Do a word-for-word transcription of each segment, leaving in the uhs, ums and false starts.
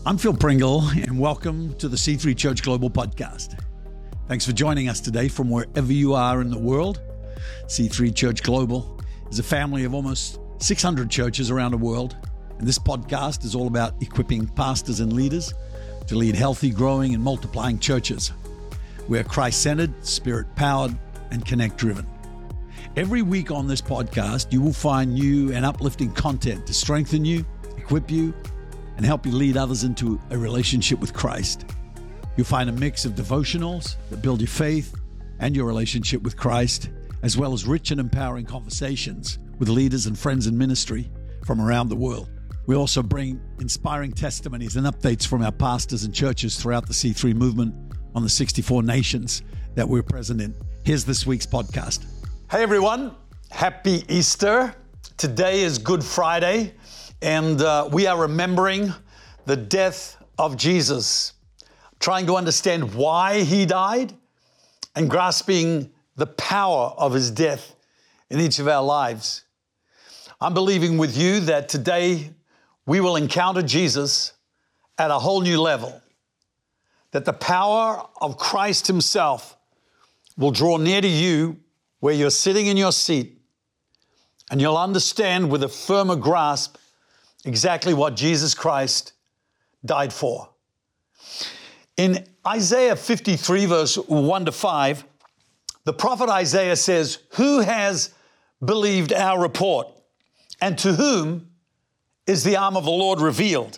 I'm Phil Pringle, and welcome to the C three Church Global podcast. Thanks for joining us today from wherever you are in the world. C three Church Global is a family of almost six hundred churches around the world, and this podcast is all about equipping pastors and leaders to lead healthy, growing, and multiplying churches. We're Christ-centered, Spirit-powered, and connect-driven. Every week on this podcast, you will find new and uplifting content to strengthen you, equip you, and help you lead others into a relationship with Christ. You'll find a mix of devotionals that build your faith and your relationship with Christ, as well as rich and empowering conversations with leaders and friends in ministry from around the world. We also bring inspiring testimonies and updates from our pastors and churches throughout the C three movement on the sixty-four nations that we're present in. Here's this week's podcast. Hey everyone, happy Easter. Today is Good Friday. And uh, we are remembering the death of Jesus, trying to understand why he died and grasping the power of his death in each of our lives. I'm believing with you that today we will encounter Jesus at a whole new level, that the power of Christ himself will draw near to you where you're sitting in your seat, and you'll understand with a firmer grasp exactly what Jesus Christ died for. In Isaiah fifty-three, verse one to five, the prophet Isaiah says, "Who has believed our report? And to whom is the arm of the Lord revealed?"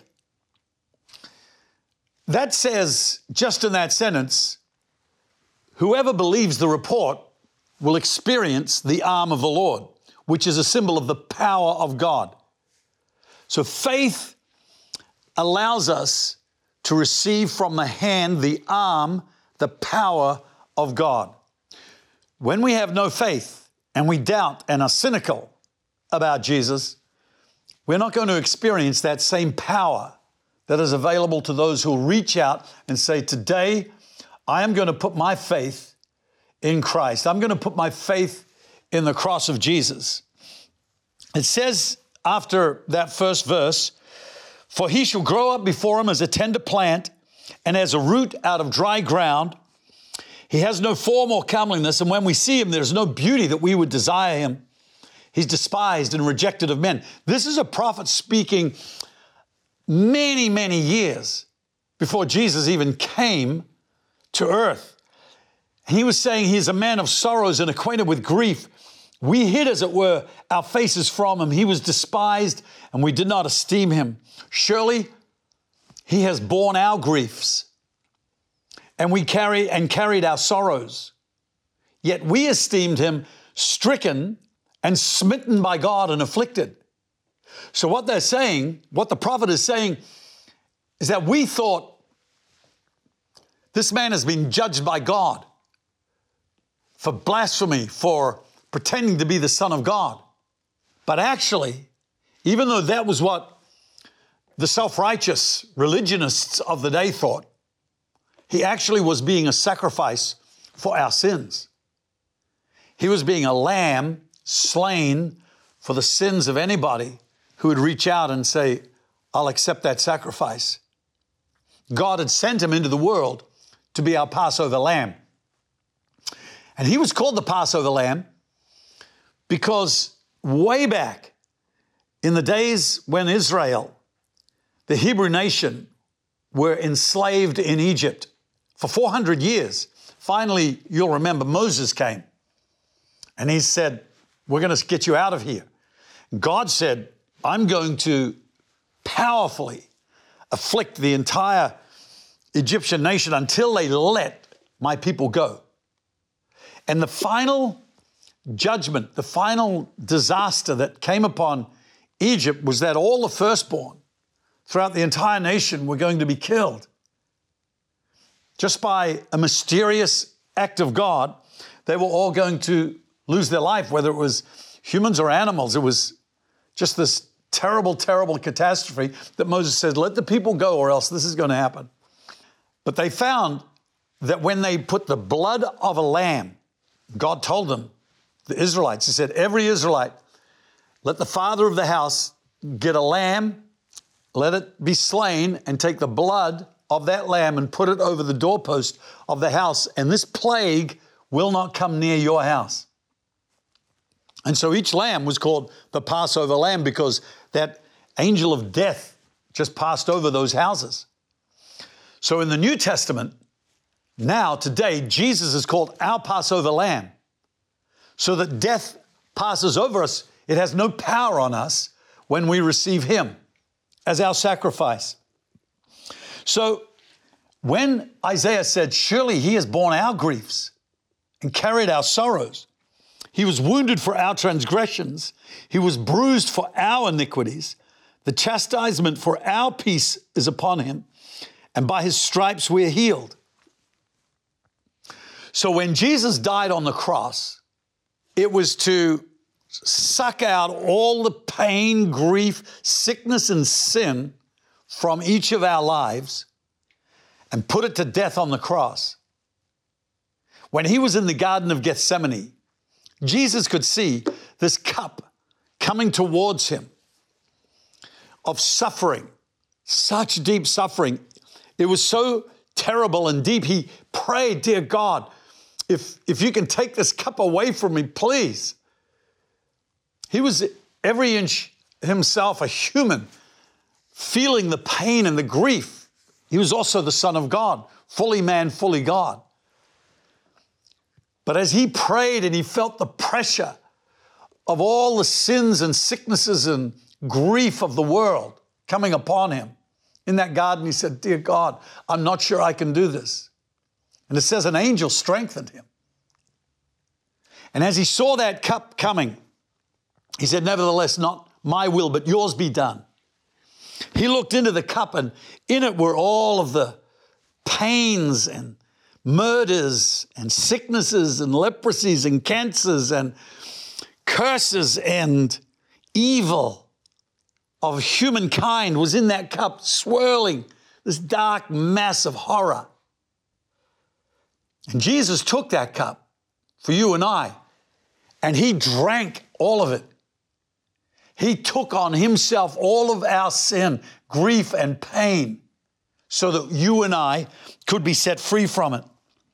That says, just in that sentence, whoever believes the report will experience the arm of the Lord, which is a symbol of the power of God. So faith allows us to receive from the hand, the arm, the power of God. When we have no faith and we doubt and are cynical about Jesus, we're not going to experience that same power that is available to those who reach out and say, today, I am going to put my faith in Christ. I'm going to put my faith in the cross of Jesus. It says, after that first verse, "For he shall grow up before him as a tender plant and as a root out of dry ground. He has no form or comeliness, and when we see him, there's no beauty that we would desire him. He's despised and rejected of men." This is a prophet speaking many, many years before Jesus even came to earth. And he was saying he's a man of sorrows and acquainted with grief. We hid, as it were, our faces from him. He was despised, and we did not esteem him. Surely he has borne our griefs, and we carry and carried our sorrows. Yet we esteemed him stricken and smitten by God and afflicted. So what they're saying, what the prophet is saying, is that we thought this man has been judged by God for blasphemy, for pretending to be the Son of God. But actually, even though that was what the self-righteous religionists of the day thought, he actually was being a sacrifice for our sins. He was being a lamb slain for the sins of anybody who would reach out and say, I'll accept that sacrifice. God had sent him into the world to be our Passover lamb. And he was called the Passover lamb because way back in the days when Israel, the Hebrew nation, were enslaved in Egypt for four hundred years, finally, you'll remember, Moses came and he said, we're going to get you out of here. God said, I'm going to powerfully afflict the entire Egyptian nation until they let my people go. And the final judgment, the final disaster that came upon Egypt was that all the firstborn throughout the entire nation were going to be killed. Just by a mysterious act of God, they were all going to lose their life, whether it was humans or animals. It was just this terrible, terrible catastrophe that Moses said, let the people go or else this is going to happen. But they found that when they put the blood of a lamb, God told them, the Israelites, he said, every Israelite, let the father of the house get a lamb let it be slain, and take the blood of that lamb and put it over the doorpost of the house, and this plague will not come near your house. And so each lamb was called the Passover lamb because that angel of death just passed over those houses. So in the New Testament, now, today, Jesus is called our Passover lamb, so that death passes over us. It has no power on us when we receive him as our sacrifice. So when Isaiah said, surely he has borne our griefs and carried our sorrows, he was wounded for our transgressions, he was bruised for our iniquities, the chastisement for our peace is upon him, and by his stripes we are healed. So when Jesus died on the cross, it was to suck out all the pain, grief, sickness, and sin from each of our lives and put it to death on the cross. When he was in the Garden of Gethsemane, Jesus could see this cup coming towards him of suffering, such deep suffering. It was so terrible and deep. He prayed, dear God, if, if you can take this cup away from me, please. He was every inch himself a human, feeling the pain and the grief. He was also the Son of God, fully man, fully God. But as he prayed and he felt the pressure of all the sins and sicknesses and grief of the world coming upon him in that garden, he said, dear God, I'm not sure I can do this. And it says an angel strengthened him. And as he saw that cup coming, he said, nevertheless, not my will, but yours be done. He looked into the cup, and in it were all of the pains and murders and sicknesses and leprosies and cancers and curses and evil of humankind was in that cup, swirling this dark mass of horror. And Jesus took that cup for you and I, and he drank all of it. He took on himself all of our sin, grief, and pain so that you and I could be set free from it.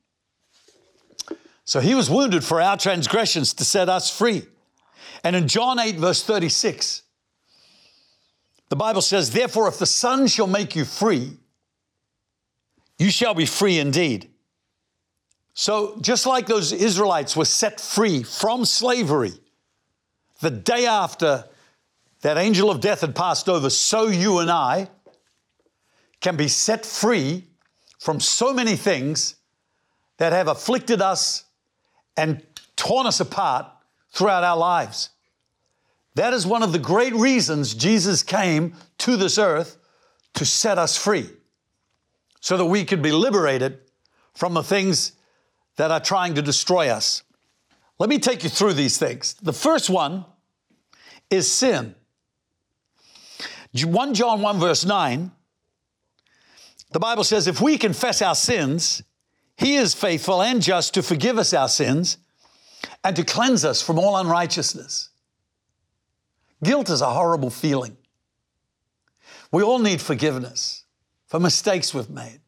So he was wounded for our transgressions to set us free. And in John eight, verse thirty-six, the Bible says, therefore, if the Son shall make you free, you shall be free indeed. So just like those Israelites were set free from slavery the day after that angel of death had passed over, so you and I can be set free from so many things that have afflicted us and torn us apart throughout our lives. That is one of the great reasons Jesus came to this earth, to set us free, so that we could be liberated from the things that are trying to destroy us. Let me take you through these things. The first one is sin. First John one verse nine, the Bible says, if we confess our sins, he is faithful and just to forgive us our sins and to cleanse us from all unrighteousness. Guilt is a horrible feeling. We all need forgiveness for mistakes we've made.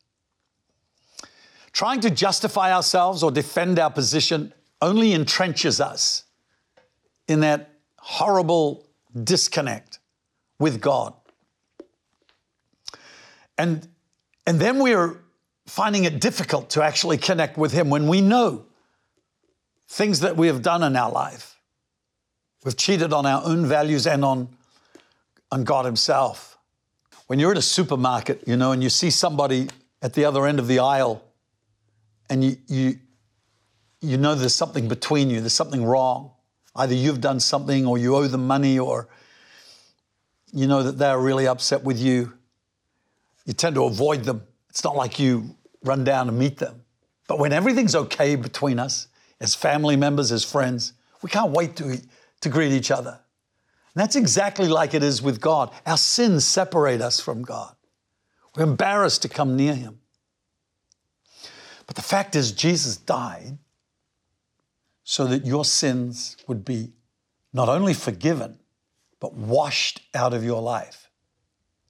Trying to justify ourselves or defend our position only entrenches us in that horrible disconnect with God. And, and then we're finding it difficult to actually connect with him when we know things that we have done in our life. We've cheated on our own values and on, on God himself. When you're in a supermarket, you know, and you see somebody at the other end of the aisle, and you, you, you know there's something between you, there's something wrong. Either you've done something or you owe them money, or you know that they're really upset with you. You tend to avoid them. It's not like you run down and meet them. But when everything's okay between us, as family members, as friends, we can't wait to, to greet each other. And that's exactly like it is with God. Our sins separate us from God. We're embarrassed to come near him. But the fact is, Jesus died so that your sins would be not only forgiven, but washed out of your life.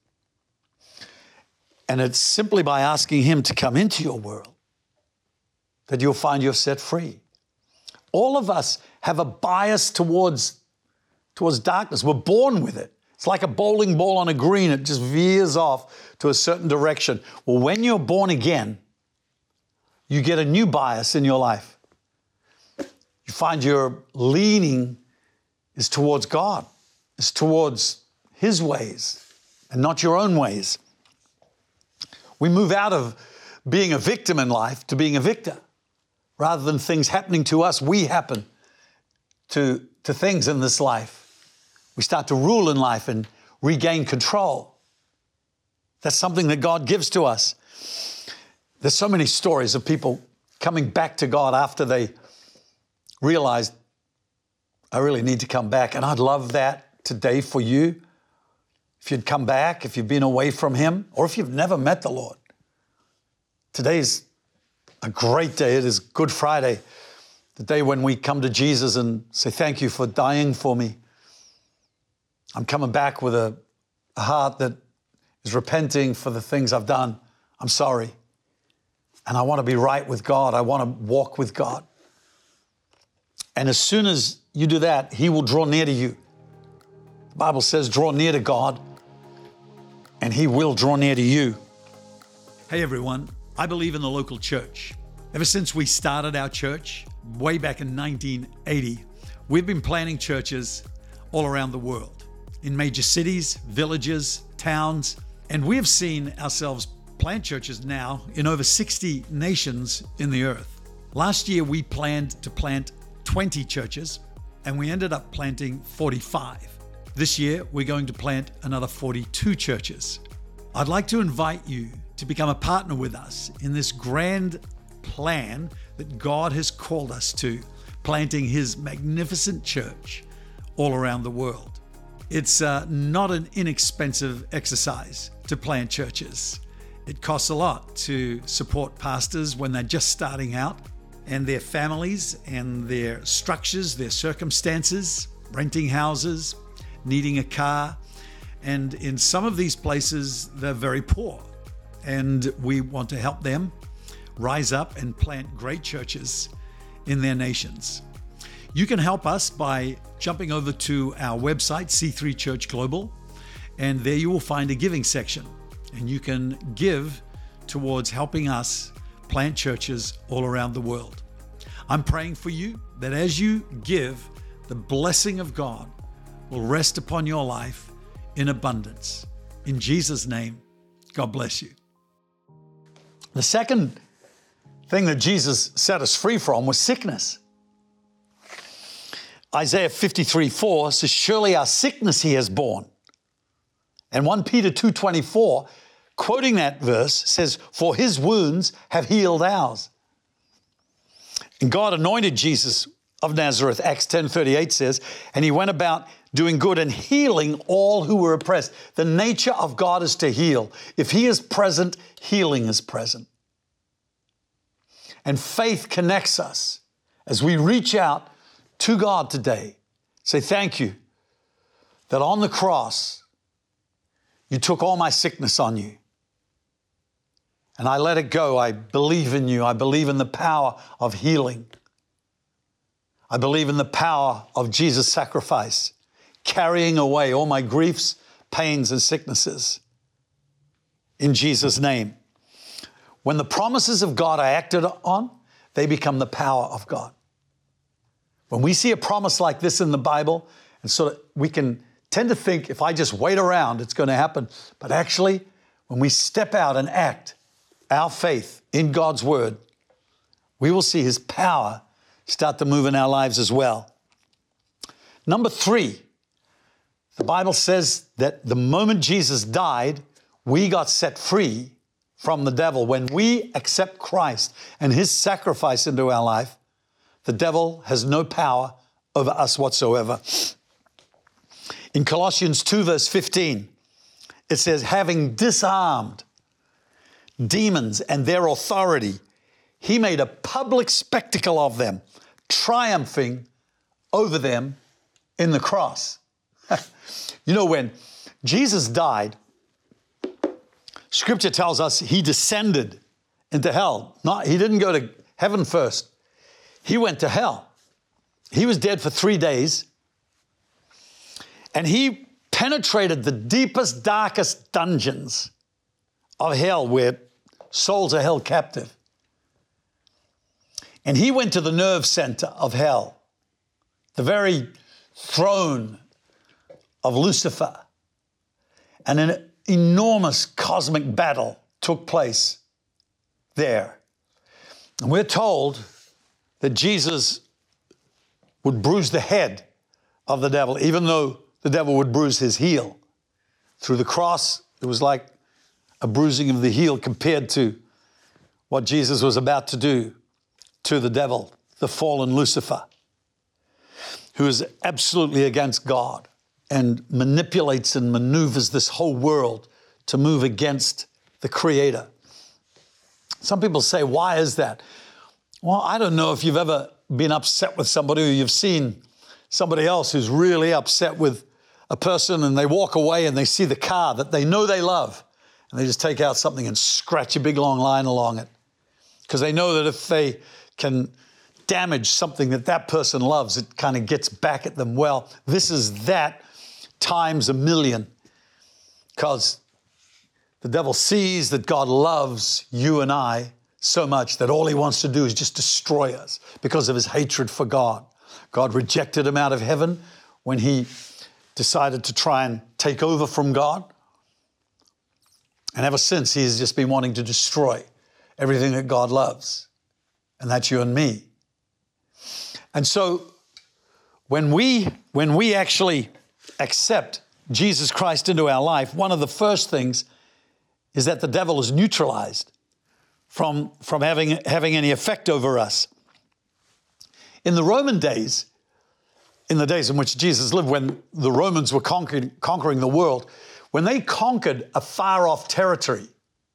And it's simply by asking him to come into your world that you'll find you're set free. All of us have a bias towards, towards darkness. We're born with it. It's like a bowling ball on a green. It just veers off to a certain direction. Well, when you're born again, you get a new bias in your life. You find your leaning is towards God. It's towards his ways and not your own ways. We move out of being a victim in life to being a victor. Rather than things happening to us, we happen to, to things in this life. We start to rule in life and regain control. That's something that God gives to us. There's so many stories of people coming back to God after they realized, I really need to come back. And I'd love that today for you. If you'd come back, if you've been away from him, or if you've never met the Lord. Today's a great day. It is Good Friday, the day when we come to Jesus and say, thank you for dying for me. I'm coming back with a, a heart that is repenting for the things I've done. I'm sorry. And I want to be right with God. I want to walk with God. And as soon as you do that, he will draw near to you. The Bible says, draw near to God, and he will draw near to you. Hey everyone, I believe in the local church. Ever since we started our church, way back in nineteen eighty, we've been planting churches all around the world, in major cities, villages, towns, and we have seen ourselves plant churches now in over sixty nations in the earth. Last year, we planned to plant twenty churches, and we ended up planting forty-five. This year, we're going to plant another forty-two churches. I'd like to invite you to become a partner with us in this grand plan that God has called us to, planting his magnificent church all around the world. It's uh, not an inexpensive exercise to plant churches. It costs a lot to support pastors when they're just starting out, and their families and their structures, their circumstances, renting houses, needing a car. And in some of these places, they're very poor. And we want to help them rise up and plant great churches in their nations. You can help us by jumping over to our website, C three Church Global, and there you will find a giving section. And you can give towards helping us plant churches all around the world. I'm praying for you that as you give, the blessing of God will rest upon your life in abundance. In Jesus' name, God bless you. The second thing that Jesus set us free from was sickness. Isaiah fifty-three four says, surely our sickness he has borne. And First Peter two twenty-four, quoting that verse, says, for his wounds have healed ours. And God anointed Jesus of Nazareth, Acts ten thirty-eight says, and he went about doing good and healing all who were oppressed. The nature of God is to heal. If he is present, healing is present. And faith connects us as we reach out to God today. Say, thank you that on the cross, you took all my sickness on you. And I let it go. I believe in you. I believe in the power of healing. I believe in the power of Jesus' sacrifice, carrying away all my griefs, pains, and sicknesses. In Jesus' name. When the promises of God are acted on, they become the power of God. When we see a promise like this in the Bible, and sort of we can tend to think, if I just wait around, it's going to happen. But actually, when we step out and act our faith in God's word, we will see his power start to move in our lives as well. Number three, the Bible says that the moment Jesus died, we got set free from the devil. When we accept Christ and his sacrifice into our life, the devil has no power over us whatsoever. In Colossians two, verse fifteen, it says, having disarmed demons and their authority, he made a public spectacle of them, triumphing over them in the cross. You know, when Jesus died, Scripture tells us he descended into hell. Not, he didn't go to heaven first. He went to hell. He was dead for three days. And he penetrated the deepest, darkest dungeons of hell where souls are held captive. And he went to the nerve center of hell, the very throne of Lucifer. And an enormous cosmic battle took place there. And we're told that Jesus would bruise the head of the devil, even though the devil would bruise his heel. Through the cross, it was like a bruising of the heel compared to what Jesus was about to do to the devil, the fallen Lucifer, who is absolutely against God and manipulates and maneuvers this whole world to move against the Creator. Some people say, why is that? Well, I don't know if you've ever been upset with somebody, or you've seen somebody else who's really upset with a person, and they walk away and they see the car that they know they love, and they just take out something and scratch a big long line along it, because they know that if they can damage something that that person loves, it kind of gets back at them. Well, this is that times a million, because the devil sees that God loves you and I so much that all he wants to do is just destroy us because of his hatred for God. God rejected him out of heaven when he decided to try and take over from God. And ever since, he's just been wanting to destroy everything that God loves. And that's you and me. And so when we, when we actually accept Jesus Christ into our life, one of the first things is that the devil is neutralized from, from having, having any effect over us. In the Roman days, in the days in which Jesus lived, when the Romans were conquering, conquering the world, when they conquered a far-off territory,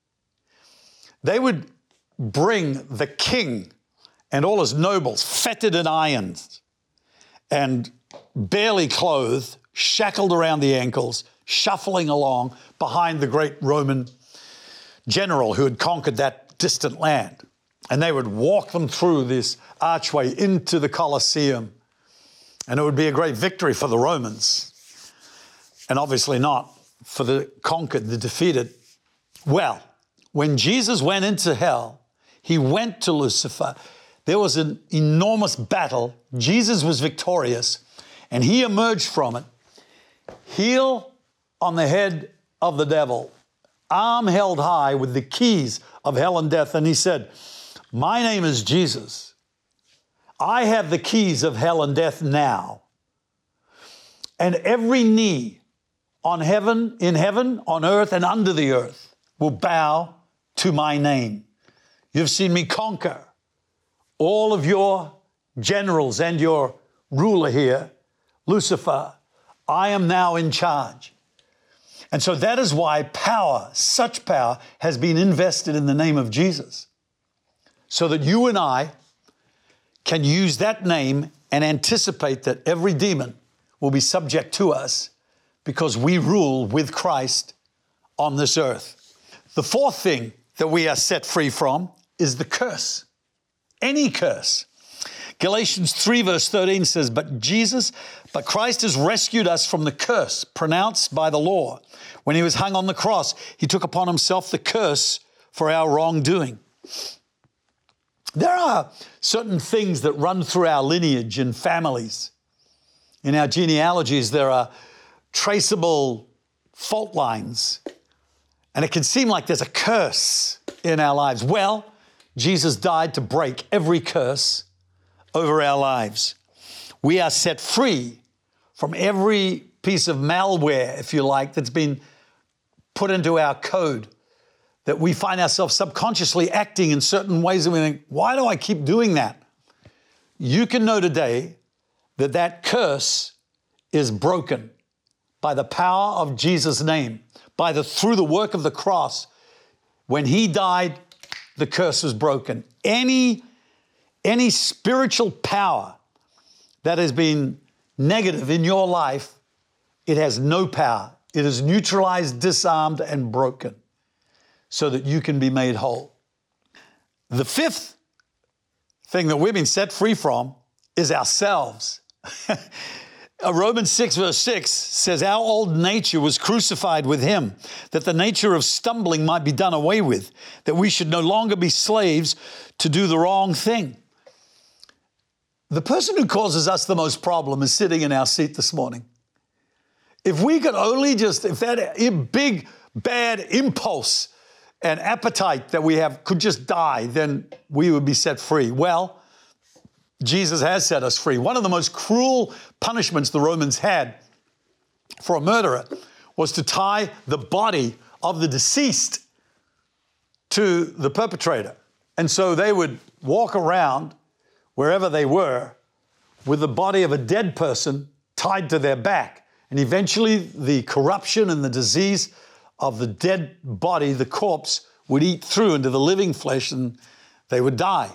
they would bring the king and all his nobles, fettered in irons and barely clothed, shackled around the ankles, shuffling along behind the great Roman general who had conquered that distant land. And they would walk them through this archway into the Colosseum. And it would be a great victory for the Romans. And obviously not for the conquered, the defeated. Well, when Jesus went into hell, he went to Lucifer. There was an enormous battle. Jesus was victorious, and he emerged from it, heel on the head of the devil, arm held high with the keys of hell and death. And he said, my name is Jesus. I have the keys of hell and death now. And every knee on heaven, in heaven, on earth, and under the earth will bow to my name. You've seen me conquer all of your generals and your ruler here, Lucifer. I am now in charge. And so that is why power, such power, has been invested in the name of Jesus, so that you and I can use that name and anticipate that every demon will be subject to us because we rule with Christ on this earth. The fourth thing that we are set free from is the curse, any curse. Galatians three verse thirteen says, but Jesus, but Christ has rescued us from the curse pronounced by the law. When he was hung on the cross, he took upon himself the curse for our wrongdoing. There are certain things that run through our lineage and families. In our genealogies, there are traceable fault lines. And it can seem like there's a curse in our lives. Well, Jesus died to break every curse over our lives. We are set free from every piece of malware, if you like, that's been put into our code, that we find ourselves subconsciously acting in certain ways and we think, why do I keep doing that? You can know today that that curse is broken by the power of Jesus' name, by the through the work of the cross. When he died, the curse was broken. Any, any spiritual power that has been negative in your life, it has no power. It is neutralized, disarmed, and broken. so that you can be made whole. The fifth thing that we've been set free from is ourselves. Romans six verse six says, our old nature was crucified with him, that the nature of stumbling might be done away with, that we should no longer be slaves to do the wrong thing. The person who causes us the most problem is sitting in our seat this morning. If we could only just, if that big, bad impulse and appetite that we have could just die, then we would be set free. Well, Jesus has set us free. One of the most cruel punishments the Romans had for a murderer was to tie the body of the deceased to the perpetrator. And so they would walk around wherever they were with the body of a dead person tied to their back. And eventually the corruption and the disease of the dead body, the corpse, would eat through into the living flesh and they would die.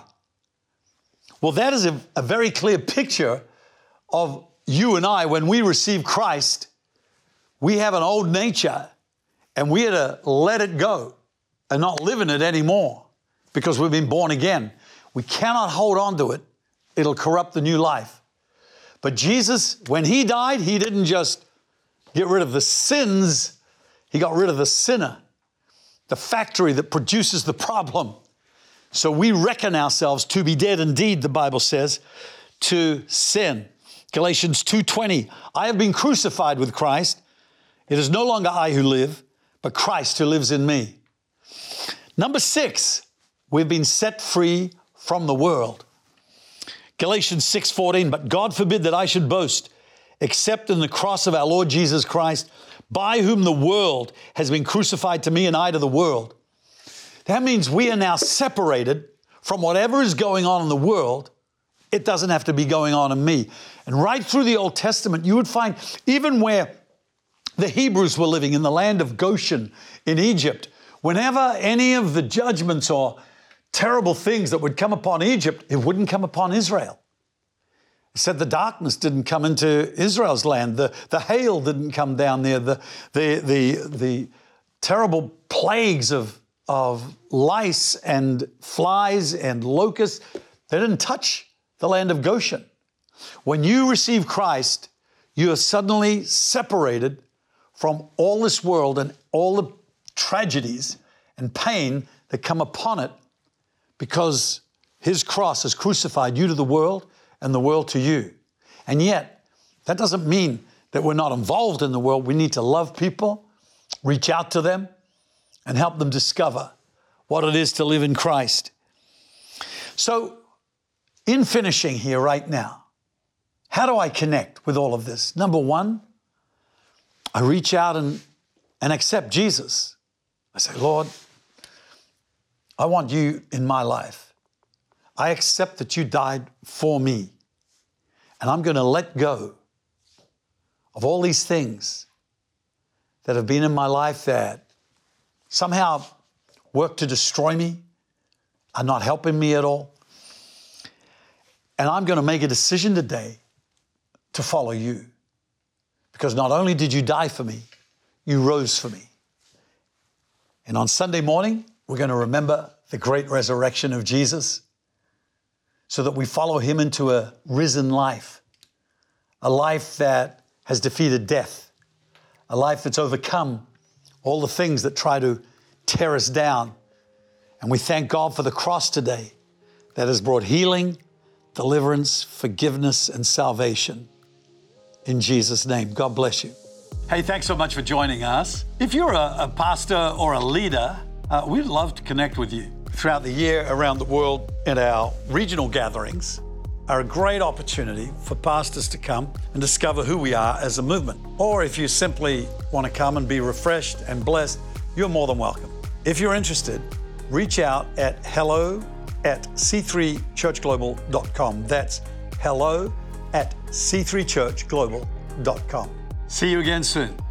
Well, that is a, a very clear picture of you and I. When we receive Christ, we have an old nature and we are to let it go and not live in it anymore because we've been born again. We cannot hold on to it. It'll corrupt the new life. But Jesus, when he died, he didn't just get rid of the sins. He got rid of the sinner, the factory that produces the problem. So we reckon ourselves to be dead indeed, the Bible says, to sin. Galatians two twenty, I have been crucified with Christ. It is no longer I who live, but Christ who lives in me. Number six, we've been set free from the world. Galatians six fourteen, but God forbid that I should boast, except in the cross of our Lord Jesus Christ, by whom the world has been crucified to me and I to the world. That means we are now separated from whatever is going on in the world. It doesn't have to be going on in me. And right through the Old Testament, you would find even where the Hebrews were living in the land of Goshen in Egypt, whenever any of the judgments or terrible things that would come upon Egypt, it wouldn't come upon Israel. It said the darkness didn't come into Israel's land. The, the hail didn't come down there. The, the, the, the terrible plagues of of lice and flies and locusts, they didn't touch the land of Goshen. When you receive Christ, you are suddenly separated from all this world and all the tragedies and pain that come upon it because his cross has crucified you to the world and the world to you. And yet, that doesn't mean that we're not involved in the world. We need to love people, reach out to them, and help them discover what it is to live in Christ. So, in finishing here right now, how do I connect with all of this? Number one, I reach out and, and accept Jesus. I say, Lord, I want you in my life. I accept that you died for me. And I'm going to let go of all these things that have been in my life that somehow work to destroy me, are not helping me at all. And I'm going to make a decision today to follow you. Because not only did you die for me, you rose for me. And on Sunday morning, we're going to remember the great resurrection of Jesus so that we follow him into a risen life, a life that has defeated death, a life that's overcome all the things that try to tear us down. And we thank God for the cross today that has brought healing, deliverance, forgiveness, and salvation. In Jesus' name, God bless you. Hey, thanks so much for joining us. If you're a, a pastor or a leader, uh, we'd love to connect with you. Throughout the year around the world at our regional gatherings are a great opportunity for pastors to come and discover who we are as a movement. Or if you simply want to come and be refreshed and blessed, you're more than welcome. If you're interested, reach out at hello at c three church global dot com. That's hello at c three church global dot com. See you again soon.